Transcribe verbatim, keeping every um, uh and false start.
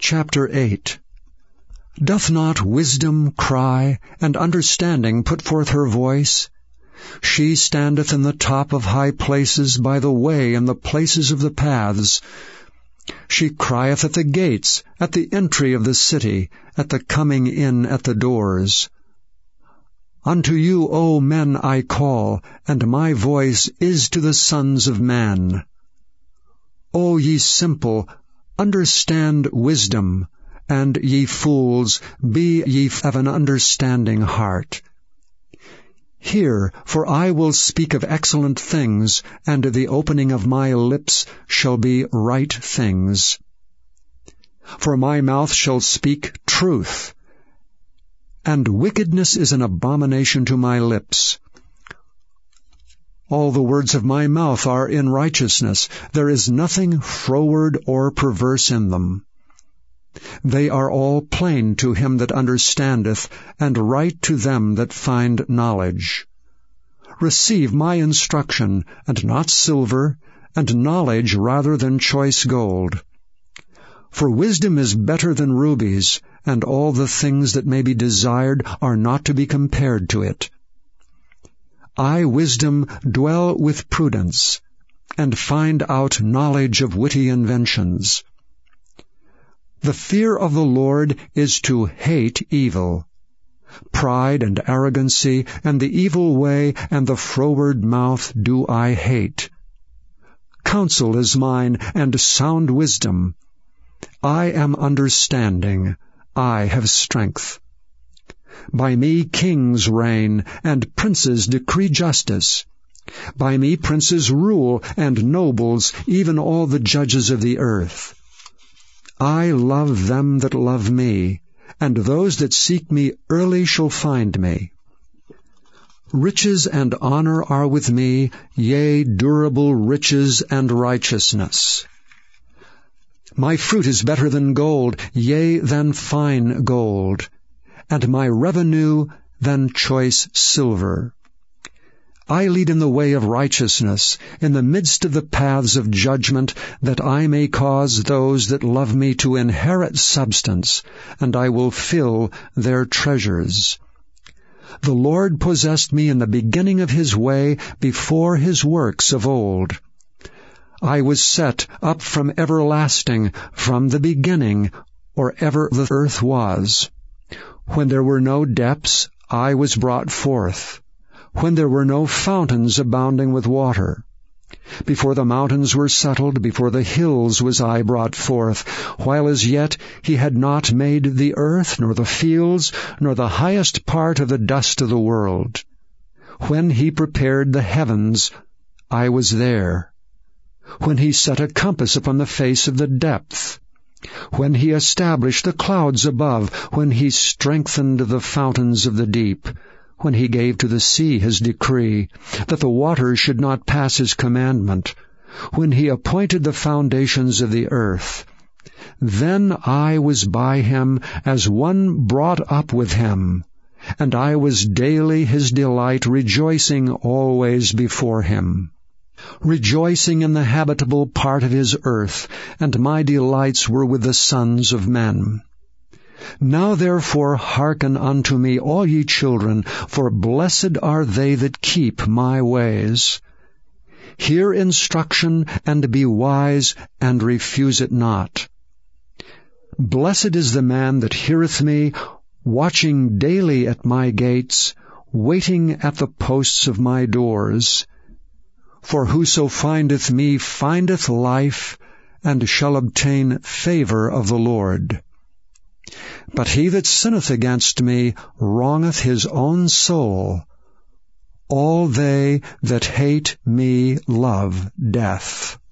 Chapter eight. Doth not wisdom cry, and understanding put forth her voice? She standeth in the top of high places, by the way and the places of the paths. She crieth at the gates, at the entry of the city, at the coming in at the doors. Unto you, O men, I call, and my voice is to the sons of man. O ye simple, understand wisdom, and ye fools, be ye of an understanding heart. Hear, for I will speak of excellent things, and the opening of my lips shall be right things. For my mouth shall speak truth, and wickedness is an abomination to my lips. All the words of my mouth are in righteousness. There is nothing froward or perverse in them. They are all plain to him that understandeth, and right to them that find knowledge. Receive my instruction, and not silver, and knowledge rather than choice gold. For wisdom is better than rubies, and all the things that may be desired are not to be compared to it. I, wisdom, dwell with prudence, and find out knowledge of witty inventions. The fear of the Lord is to hate evil. Pride and arrogancy, and the evil way, and the froward mouth do I hate. Counsel is mine, and sound wisdom. I am understanding, I have strength. By me kings reign, and princes decree justice. By me princes rule, and nobles, even all the judges of the earth. I love them that love me, and those that seek me early shall find me. Riches and honor are with me, yea, durable riches and righteousness. My fruit is better than gold, yea, than fine gold, and my revenue than choice silver. I lead in the way of righteousness, in the midst of the paths of judgment, that I may cause those that love me to inherit substance, and I will fill their treasures. The Lord possessed me in the beginning of his way, before his works of old. I was set up from everlasting, from the beginning, or ever the earth was. When there were no depths, I was brought forth. When there were no fountains abounding with water. Before the mountains were settled, before the hills was I brought forth, while as yet he had not made the earth, nor the fields, nor the highest part of the dust of the world. When he prepared the heavens, I was there. When he set a compass upon the face of the depth. When he established the clouds above, when he strengthened the fountains of the deep, when he gave to the sea his decree, that the waters should not pass his commandment, when he appointed the foundations of the earth. Then I was by him as one brought up with him, and I was daily his delight, rejoicing always before him. Rejoicing in the habitable part of his earth, and my delights were with the sons of men. Now therefore hearken unto me, all ye children, for blessed are they that keep my ways. Hear instruction, and be wise, and refuse it not. Blessed is the man that heareth me, watching daily at my gates, waiting at the posts of my doors. For whoso findeth me findeth life, and shall obtain favor of the Lord. But he that sinneth against me wrongeth his own soul. All they that hate me love death.